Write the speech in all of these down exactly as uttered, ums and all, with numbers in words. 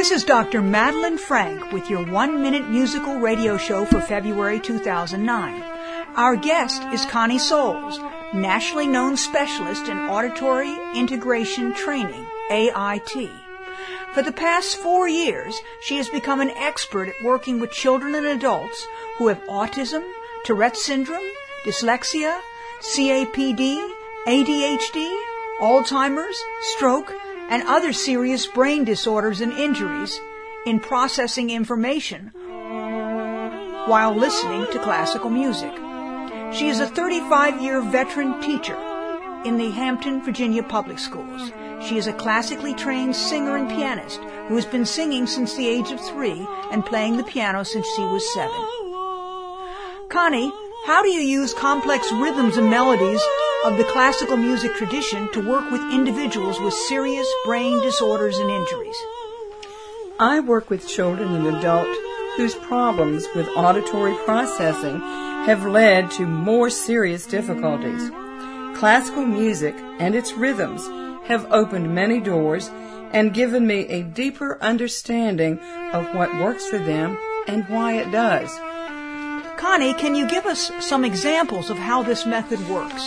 This is Doctor Madeline Frank with your one-minute musical radio show for February two thousand nine. Our guest is Connie Souls, nationally known specialist in auditory integration training, A I T. For the past four years, she has become an expert at working with children and adults who have autism, Tourette's syndrome, dyslexia, C A P D, A D H D, Alzheimer's, stroke, and other serious brain disorders and injuries in processing information while listening to classical music. She is a thirty-five-year veteran teacher in the Hampton, Virginia public schools. She is a classically trained singer and pianist who has been singing since the age of three and playing the piano since she was seven. Connie, how do you use complex rhythms and melodies of the classical music tradition to work with individuals with serious brain disorders and injuries? I work with children and adults whose problems with auditory processing have led to more serious difficulties. Classical music and its rhythms have opened many doors and given me a deeper understanding of what works for them and why it does. Connie, can you give us some examples of how this method works?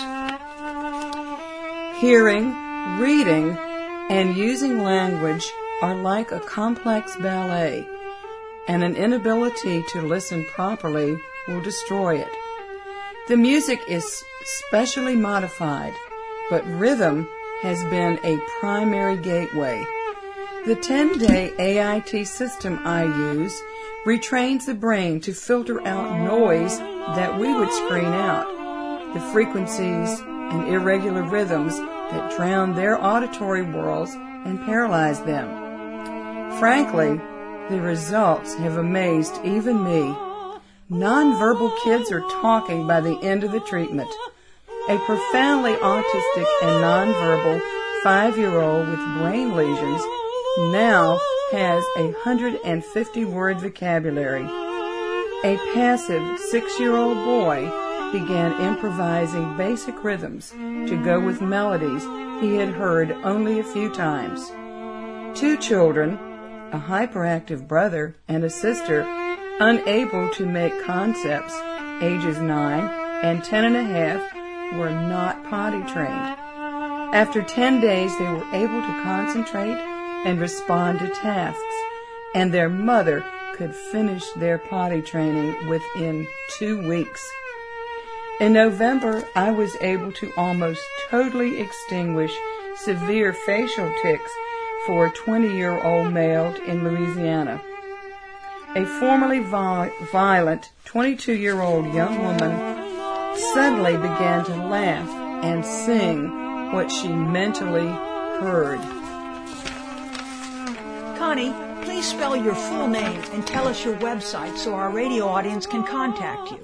Hearing, reading, and using language are like a complex ballet, and an inability to listen properly will destroy it. The music is specially modified, but rhythm has been a primary gateway. The ten-day A I T system I use retrains the brain to filter out noise that we would screen out, the frequencies and irregular rhythms that drown their auditory worlds and paralyze them. Frankly, the results have amazed even me. Nonverbal kids are talking by the end of the treatment. A profoundly autistic and nonverbal five-year-old with brain lesions now has a one hundred fifty word vocabulary. A passive six-year-old boy began improvising basic rhythms to go with melodies he had heard only a few times. Two children, a hyperactive brother and a sister, unable to make concepts, ages nine and ten and a half, were not potty trained. After ten days, they were able to concentrate and respond to tasks, and their mother could finish their potty training within two weeks. In November, I was able to almost totally extinguish severe facial tics for a twenty-year-old male in Louisiana. A formerly vi- violent twenty-two-year-old young woman suddenly began to laugh and sing what she mentally heard. Connie, please spell your full name and tell us your website so our radio audience can contact you.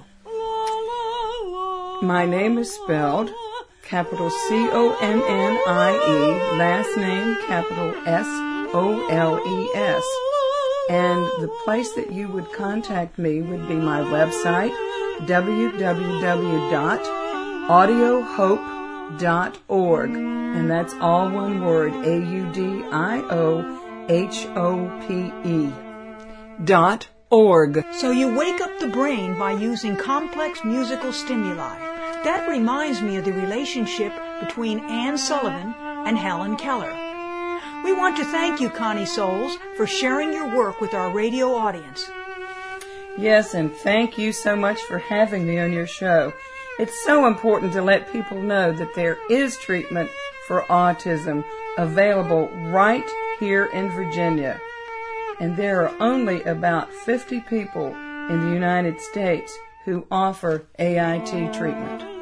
My name is spelled capital C O N N I E, last name capital S O L E S. And the place that you would contact me would be my website, w w w dot audio hope dot org. And that's all one word, A U D I O H O P E dot org. So you wake up the brain by using complex musical stimuli. That reminds me of the relationship between Anne Sullivan and Helen Keller. We want to thank you, Connie Souls, for sharing your work with our radio audience. Yes, and thank you so much for having me on your show. It's so important to let people know that there is treatment for autism available right here in Virginia. And there are only about fifty people in the United States who offer A I T treatment.